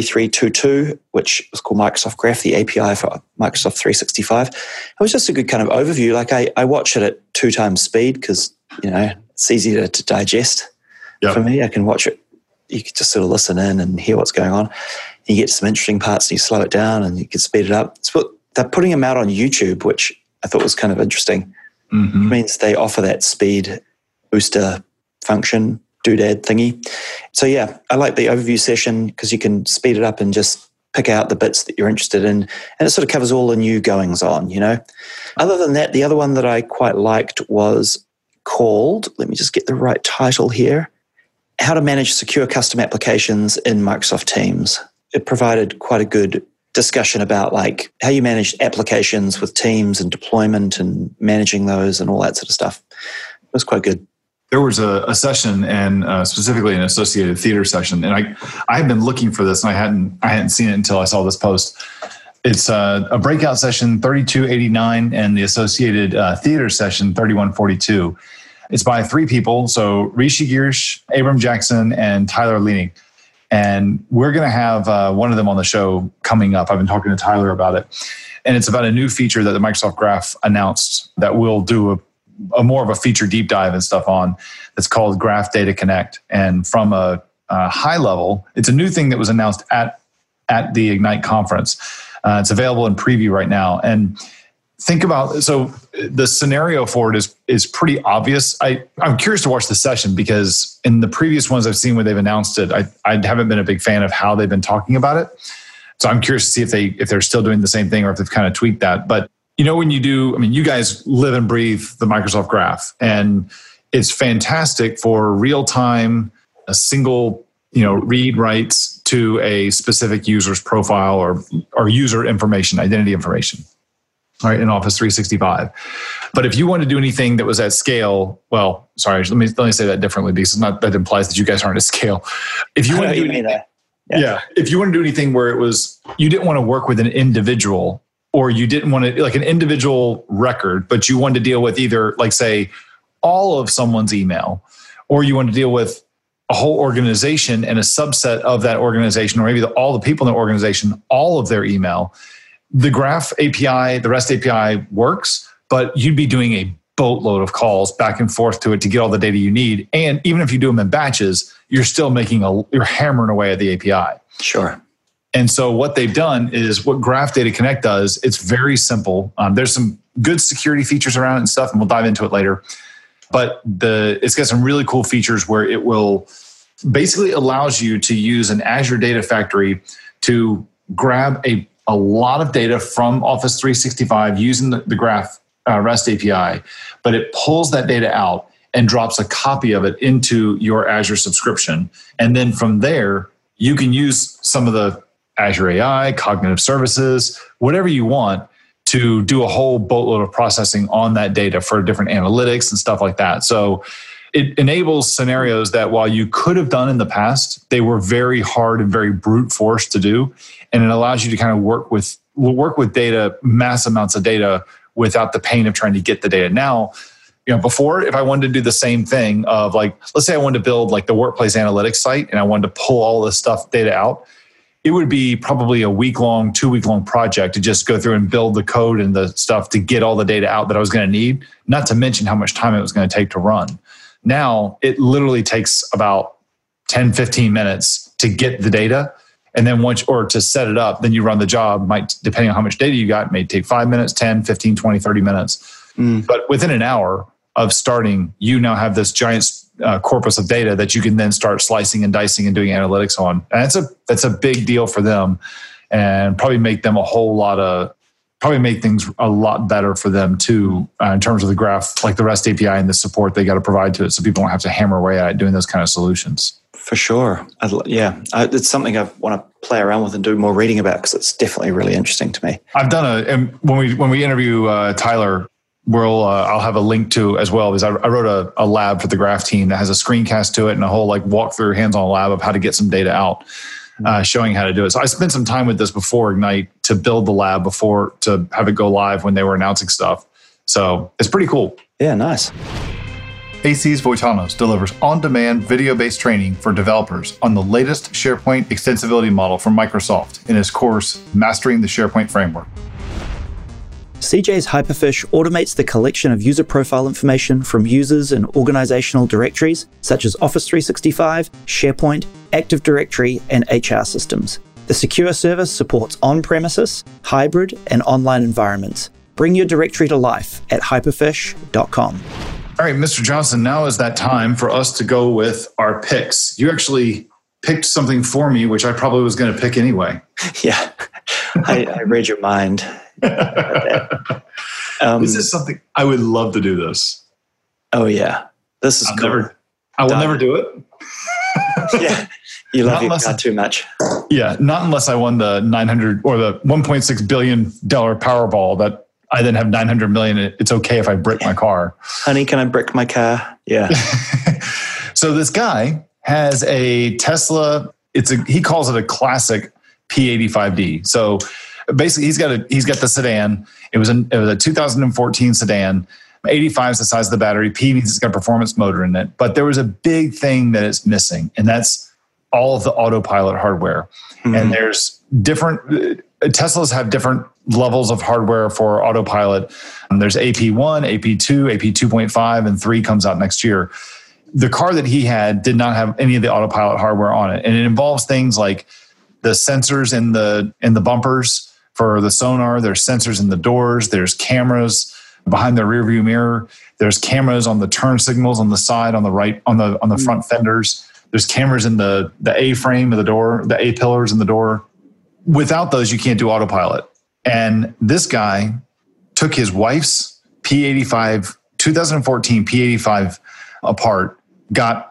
3322, which was called Microsoft Graph, the API for Microsoft 365. It was just a good kind of overview. Like I watch it at 2 times speed because, it's easy to digest for me. I can watch it. You can just sort of listen in and hear what's going on. You get some interesting parts and you slow it down and you can speed it up. They're putting them out on YouTube, which I thought was kind of interesting. Mm-hmm. It means they offer that speed booster function, doodad thingy. So yeah, I like the overview session because you can speed it up and just pick out the bits that you're interested in. And it sort of covers all the new goings on, Other than that, the other one that I quite liked was called, let me just get the right title here, How to Manage Secure Custom Applications in Microsoft Teams. It provided quite a good discussion about like how you manage applications with Teams and deployment and managing those and all that sort of stuff. It was quite good. There was a session and specifically an associated theater session, and I had been looking for this and I hadn't seen it until I saw this post. It's a breakout session 3289 and the associated theater session 3142. It's by 3 people, so Rishi Girish, Abram Jackson, and Tyler Leaning. And we're going to have one of them on the show coming up. I've been talking to Tyler about it. And it's about a new feature that the Microsoft Graph announced that we'll do a more of a feature deep dive and stuff on. It's called Graph Data Connect. And from a high level, it's a new thing that was announced at the Ignite conference. It's available in preview right now. And think about, so the scenario for it is pretty obvious. I'm curious to watch the session because in the previous ones I've seen where they've announced it, I haven't been a big fan of how they've been talking about it. So I'm curious to see if they're still doing the same thing or if they've kind of tweaked that. But when you guys live and breathe the Microsoft Graph, and it's fantastic for real time, a single read writes to a specific user's profile or user information, identity information, all right, in Office 365. But if you want to do anything that was at scale, well, sorry, let me say that differently, because that implies that you guys aren't at scale. If you want to do anything, if you want to do anything where you didn't want to work with an individual, or you didn't want to, like, an individual record, but you wanted to deal with either, like, say, all of someone's email, or you want to deal with a whole organization and a subset of that organization, or maybe all the people in the organization, all of their email, the Graph API, the REST API works, but you'd be doing a boatload of calls back and forth to it to get all the data you need. And even if you do them in batches, you're still you're hammering away at the API. Sure. And so what they've done is what Graph Data Connect does. It's very simple. There's some good security features around it and stuff, and we'll dive into it later. But it's got some really cool features where it will basically allows you to use an Azure Data Factory to grab a lot of data from Office 365 using the Graph REST API, but it pulls that data out and drops a copy of it into your Azure subscription. And then from there, you can use some of the Azure AI, cognitive services, whatever you want, to do a whole boatload of processing on that data for different analytics and stuff like that. So it enables scenarios that, while you could have done in the past, they were very hard and very brute force to do. And it allows you to kind of work with data, mass amounts of data, without the pain of trying to get the data. Now, before, if I wanted to do the same thing of, like, let's say I wanted to build like the workplace analytics site and I wanted to pull all this data out, it would be probably a 2-week-long project to just go through and build the code and the stuff to get all the data out that I was going to need, not to mention how much time it was going to take to run. Now, it literally takes about 10, 15 minutes to get the data. And then to set it up, then you run the job. Depending on how much data you got, it may take 5 minutes, 10, 15, 20, 30 minutes. But within an hour of starting, you now have this giant corpus of data that you can then start slicing and dicing and doing analytics on. And that's a big deal for them, and probably make things a lot better for them too, in terms of the Graph, like the REST API and the support they got to provide to it, so people don't have to hammer away at it doing those kind of solutions. For sure. It's something I want to play around with and do more reading about, because it's definitely really interesting to me. I've done and when we interview Tyler, I'll have a link to as well, because I wrote a lab for the Graph team that has a screencast to it and a whole like walkthrough hands-on lab of how to get some data out, showing how to do it. So I spent some time with this before Ignite to build the lab to have it go live when they were announcing stuff. So it's pretty cool. Yeah, nice. AC's Voitanos delivers on-demand video-based training for developers on the latest SharePoint extensibility model from Microsoft in his course, Mastering the SharePoint Framework. CJ's Hyperfish automates the collection of user profile information from users in organizational directories such as Office 365, SharePoint, Active Directory, and HR systems. The secure service supports on-premises, hybrid, and online environments. Bring your directory to life at hyperfish.com. All right, Mr. Johnson, now is that time for us to go with our picks. You actually picked something for me, which I probably was going to pick anyway. Yeah, I read your mind. This is something I would love to do this. Oh, yeah. This is cool. I will never do it. Yeah, you love your car too much. Yeah, not unless I won the $900 or the $1.6 billion Powerball that I then have 900 million. It's okay if I brick my car. Honey, can I brick my car? Yeah. So this guy has a Tesla. He calls it a classic P85D. So basically, he's got the sedan. It was a 2014 sedan. 85 is the size of the battery. P means it's got a performance motor in it. But there was a big thing that it's missing, and that's all of the autopilot hardware. Mm-hmm. And there's different Teslas have different levels of hardware for autopilot. There's AP1, AP2, AP 2.5, and 3 comes out next year. The car that he had did not have any of the autopilot hardware on it. And it involves things like the sensors in the bumpers for the sonar. There's sensors in the doors. There's cameras behind the rearview mirror. There's cameras on the turn signals on the side, on the right, on the front fenders. There's cameras in the A-frame of the door, the A-pillars in the door. Without those, you can't do autopilot. And this guy took his wife's P85, 2014 P85 apart, got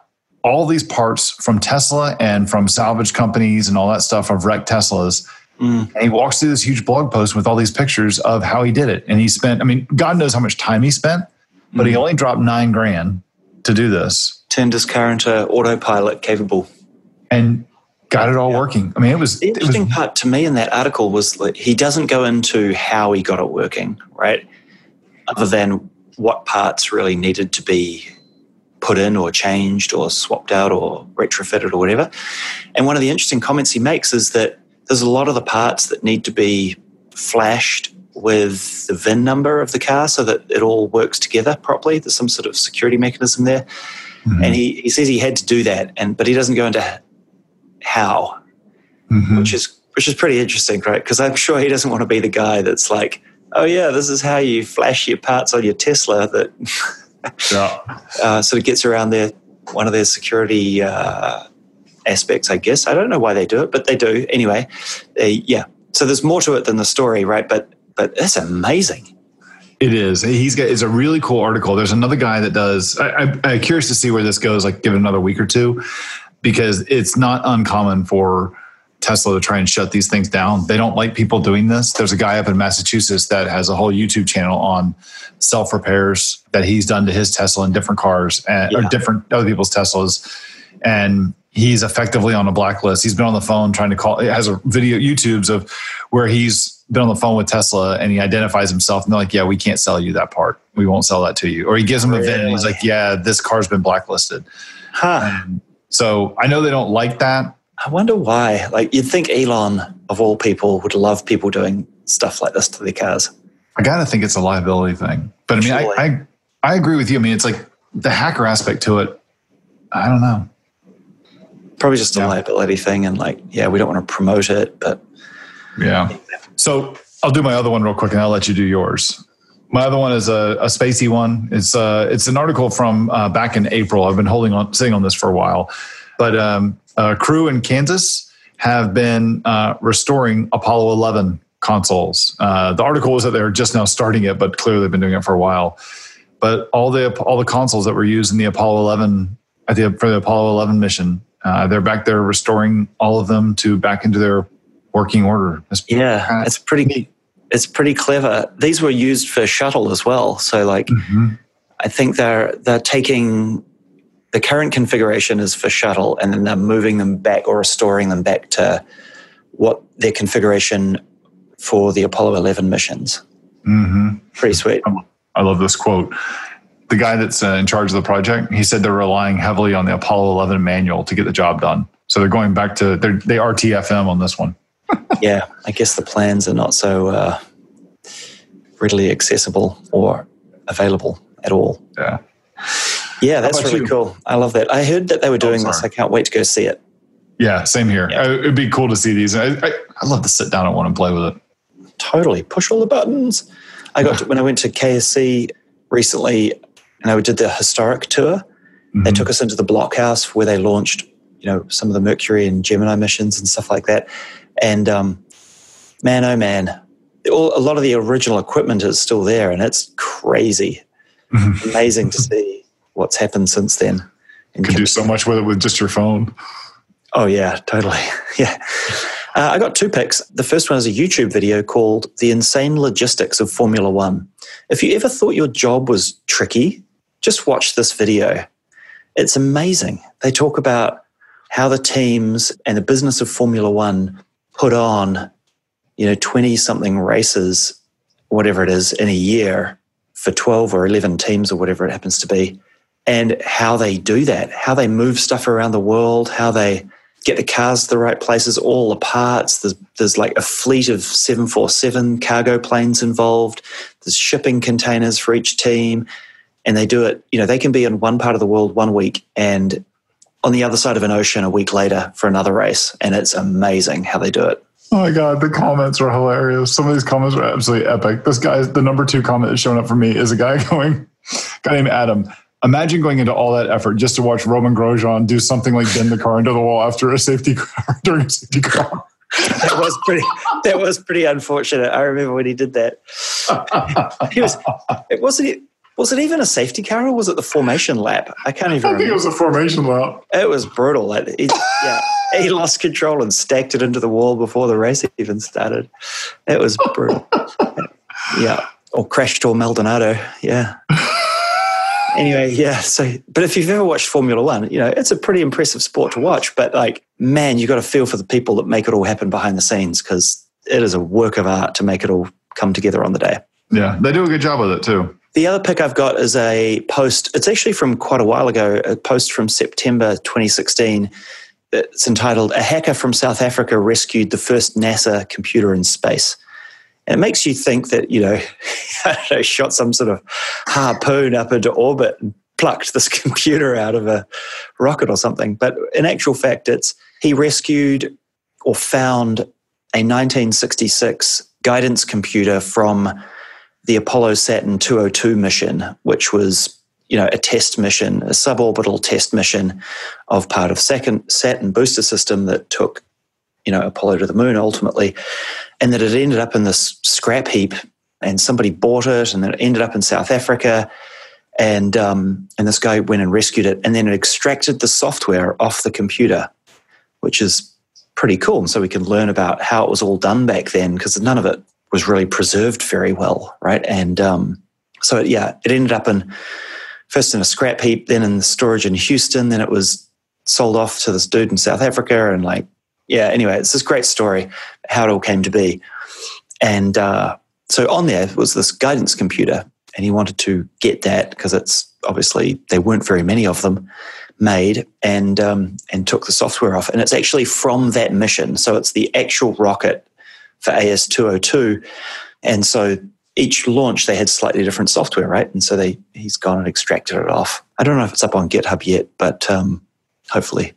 all these parts from Tesla and from salvage companies and all that stuff of wrecked Teslas. And he walks through this huge blog post with all these pictures of how he did it. And he spent, God knows how much time he spent, but he only dropped $9,000 to do this. Turned his car into autopilot capable. And got it all working. It was... The interesting part to me in that article was like, he doesn't go into how he got it working, right? Other than what parts really needed to be put in or changed or swapped out or retrofitted or whatever. And one of the interesting comments he makes is that there's a lot of the parts that need to be flashed with the VIN number of the car so that it all works together properly. There's some sort of security mechanism there. And he says he had to do that, but he doesn't go into how, which is pretty interesting, right? Because I'm sure he doesn't want to be the guy that's like, oh yeah, this is how you flash your parts on your Tesla that sort of gets around one of their security aspects, I guess. I don't know why they do it, but they do anyway. So there's more to it than the story, right? But it's amazing. It is. It's a really cool article. There's another guy that does. I'm curious to see where this goes. Like, give it another week or two, because it's not uncommon for Tesla to try and shut these things down. They don't like people doing this. There's a guy up in Massachusetts that has a whole YouTube channel on self repairs that he's done to his Tesla and different cars or different other people's Teslas, and he's effectively on a blacklist. He's been on the phone trying to call. It has a video YouTubes of where he's been on the phone with Tesla and he identifies himself and they're like, yeah, we can't sell you that part. We won't sell that to you. Or he gives them a VIN and he's like, yeah, this car's been blacklisted. So I know they don't like that. I wonder why. Like, you'd think Elon, of all people, would love people doing stuff like this to their cars. I got to think it's a liability thing. But I agree with you. It's like the hacker aspect to it. I don't know. Probably just a liability thing, and we don't want to promote it, but So I'll do my other one real quick, and I'll let you do yours. My other one is a spacey one. It's an article from back in April. I've been sitting on this for a while, but a crew in Kansas have been restoring Apollo 11 consoles. The article was that they're just now starting it, but clearly they've been doing it for a while. But all the consoles that were used in the Apollo 11 for the Apollo 11 mission. They're back there restoring all of them back into their working order. It's pretty clever. These were used for shuttle as well. So I think they're taking the current configuration is for shuttle, and then they're moving them back or restoring them back to what their configuration for the Apollo 11 missions. Pretty sweet. I love this quote. The guy that's in charge of the project, he said they're relying heavily on the Apollo 11 manual to get the job done. So they're going back to, they RTFM on this one. Yeah, I guess the plans are not so readily accessible or available at all. Yeah, that's really cool. I love that. I heard that they were doing this. I can't wait to go see it. Yeah, same here. It'd be cool to see these. I love to sit down at one and play with it. Totally. Push all the buttons. When I went to KSC recently, and I did the historic tour. They took us into the blockhouse where they launched, some of the Mercury and Gemini missions and stuff like that. And man, oh man, a lot of the original equipment is still there, and it's crazy. Amazing to see what's happened since then. You can do so much with it with just your phone. Oh yeah, totally. Yeah. I got 2 picks. The first one is a YouTube video called The Insane Logistics of Formula One. If you ever thought your job was tricky, just watch this video. It's amazing. They talk about how the teams and the business of Formula One put on, 20-something races, whatever it is, in a year for 12 or 11 teams or whatever it happens to be, and how they do that, how they move stuff around the world, how they get the cars to the right places, all the parts. There's like a fleet of 747 cargo planes involved. There's shipping containers for each team. And they do it, they can be in one part of the world one week and on the other side of an ocean a week later for another race. And it's amazing how they do it. Oh my God, the comments are hilarious. Some of these comments are absolutely epic. This guy's the number 2 comment that's showing up for me is a guy named Adam. Imagine going into all that effort just to watch Roman Grosjean do something like bend the car into the wall after a safety car during a safety car. That was pretty unfortunate. I remember when he did that. Was it even a safety car or was it the formation lap? I can't even remember. I think it was a formation lap. It was brutal. He lost control and stacked it into the wall before the race even started. It was brutal. Yeah. Or crashed or Maldonado. Yeah. Anyway, yeah. So, but if you've ever watched Formula One, it's a pretty impressive sport to watch. But man, you got to feel for the people that make it all happen behind the scenes, because it is a work of art to make it all come together on the day. Yeah, they do a good job with it too. The other pick I've got is a post. It's actually from quite a while ago. A post from September 2016. It's entitled "A Hacker from South Africa Rescued the First NASA Computer in Space." And it makes you think that, shot some sort of harpoon up into orbit and plucked this computer out of a rocket or something. But in actual fact, he rescued or found a 1966 guidance computer from the Apollo Saturn 202 mission, which was, a test mission, a suborbital test mission of part of Saturn booster system that took Apollo to the moon ultimately, and that it ended up in this scrap heap, and somebody bought it, and then it ended up in South Africa, and this guy went and rescued it, and then it extracted the software off the computer, which is pretty cool. And so we can learn about how it was all done back then, because none of it was really preserved very well, right? And it ended up first in a scrap heap, then in the storage in Houston, then it was sold off to this dude in South Africa, and anyway, it's this great story, how it all came to be. And so on there was this guidance computer, and he wanted to get that because it's obviously there weren't very many of them made, and took the software off. And it's actually from that mission. So it's the actual rocket for AS202. And so each launch, they had slightly different software, right? And so he's gone and extracted it off. I don't know if it's up on GitHub yet, but hopefully.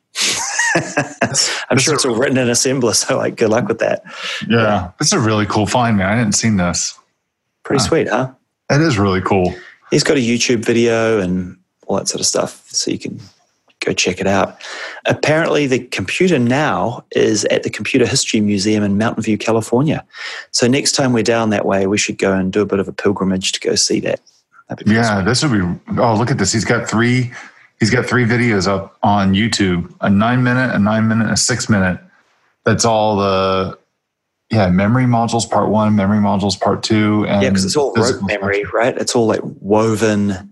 I'm sure it's all written in assembler, so good luck with that. Yeah, this is a really cool find, man. I didn't see this. Pretty sweet, huh? That is really cool. He's got a YouTube video and all that sort of stuff, so you can go check it out. Apparently, the computer now is at the Computer History Museum in Mountain View, California. So next time we're down that way, we should go and do a bit of a pilgrimage to go see that. Yeah, this would be. Oh, look at this. He's got three videos up on YouTube, a 9-minute, a 9-minute, a 6-minute. That's all the, memory modules part 1, memory modules part 2. And because it's all rote memory, right? It's all woven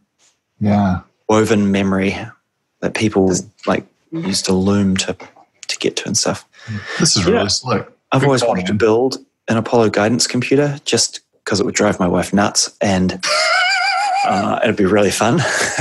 memory that people use to loom to get to and stuff. This is really slick. I've always wanted to build an Apollo guidance computer just because it would drive my wife nuts, and it'd be really fun.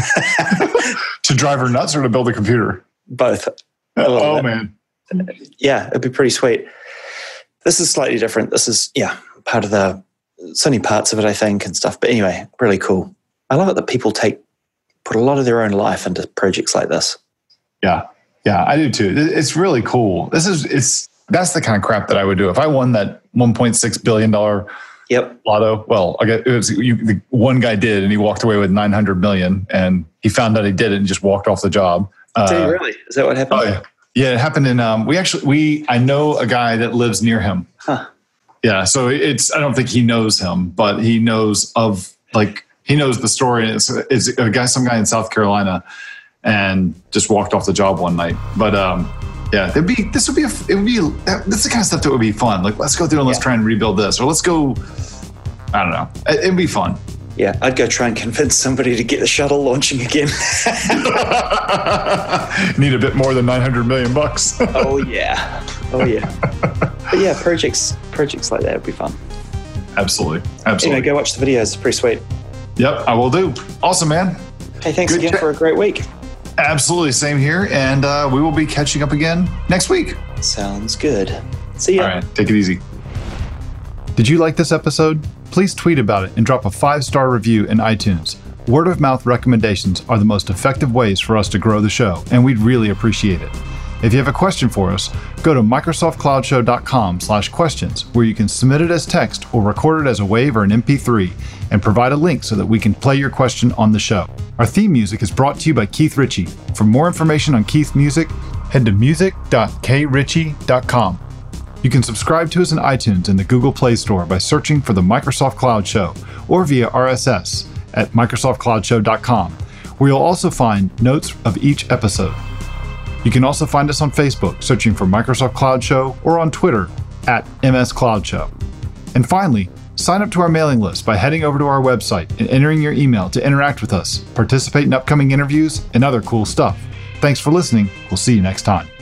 To drive her nuts or to build a computer? Both. Oh, man. Yeah, it'd be pretty sweet. This is slightly different. This is, part of it's only parts of it, I think, and stuff. But anyway, really cool. I love it that people put a lot of their own life into projects like this. Yeah, I do too. It's really cool. That's the kind of crap that I would do. If I won that $1.6 billion lotto, well, the one guy did, and he walked away with $900 million, and he found out he did it and just walked off the job. Did he really? Is that what happened? Oh, yeah, it happened in. I know a guy that lives near him. Huh. Yeah, so I don't think he knows him, but he knows he knows the story. It's some guy in South Carolina, and just walked off the job one night. But that's the kind of stuff that would be fun. Let's go through and let's try and rebuild this, or let's go. I don't know. It'd be fun. Yeah, I'd go try and convince somebody to get the shuttle launching again. Need a bit more than $900 million. Oh yeah. But yeah, projects like that would be fun. Absolutely. Go watch the videos. It's pretty sweet. Yep, I will do. Awesome, man. Hey, thanks again for a great week. Absolutely, same here. And we will be catching up again next week. Sounds good. See ya. All right, take it easy. Did you like this episode? Please tweet about it and drop a 5-star review in iTunes. Word of mouth recommendations are the most effective ways for us to grow the show, and we'd really appreciate it. If you have a question for us, go to microsoftcloudshow.com/questions, where you can submit it as text or record it as a WAV or an MP3, and provide a link so that we can play your question on the show. Our theme music is brought to you by Keith Ritchie. For more information on Keith's music, head to music.kritchie.com. You can subscribe to us in iTunes and the Google Play Store by searching for the Microsoft Cloud Show, or via RSS at microsoftcloudshow.com, where you'll also find notes of each episode. You can also find us on Facebook, searching for Microsoft Cloud Show, or on Twitter at MS Cloud Show. And finally, sign up to our mailing list by heading over to our website and entering your email to interact with us, participate in upcoming interviews, and other cool stuff. Thanks for listening. We'll see you next time.